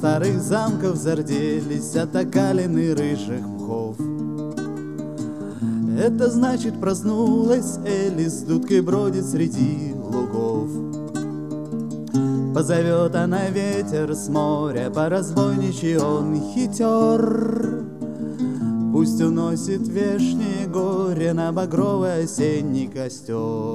старых замков зарделись от окалины рыжих мхов. Это значит, проснулась Элис, дудкой бродит среди лугов. Позовет она ветер с моря, по разбойничьи он хитер. Пусть уносит вешнее горе на багровый осенний костер.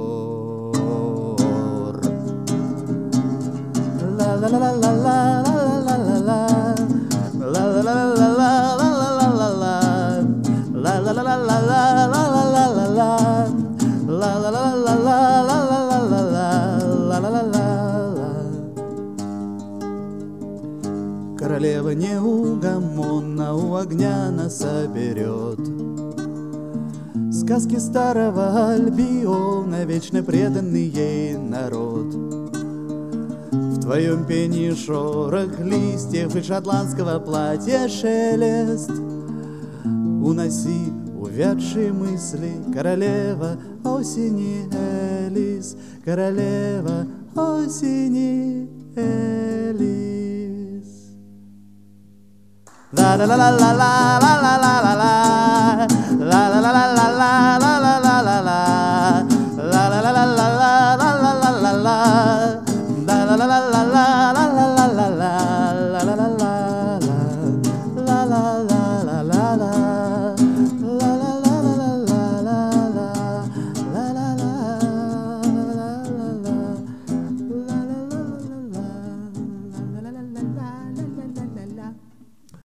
Королева неугомонна у огня нас соберет. Сказки старого Альбиона, вечно преданный ей народ. В твоем пении шорох листьев и шотландского платья шелест. Уноси увядшие мысли, королева осени Элис, королева осени Элис. La la la la la la la la la la.